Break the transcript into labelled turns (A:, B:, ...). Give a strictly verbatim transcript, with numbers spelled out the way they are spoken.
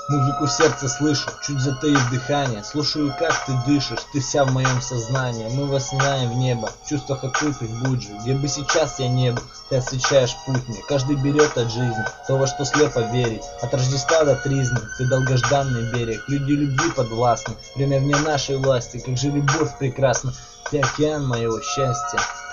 A: Музыку сердца слышу, чуть затаив дыхание. Слушаю, как ты дышишь, ты вся в моем сознании. Мы восседаем в небо, в чувствах открытых буджи. Где бы сейчас я не был, ты освещаешь путь мне. Каждый берет от жизни то, во что слепо верить. От Рождества до тризны, ты долгожданный берег. Люди любви подвластны, время вне нашей власти. Как же любовь прекрасна, ты океан моего счастья.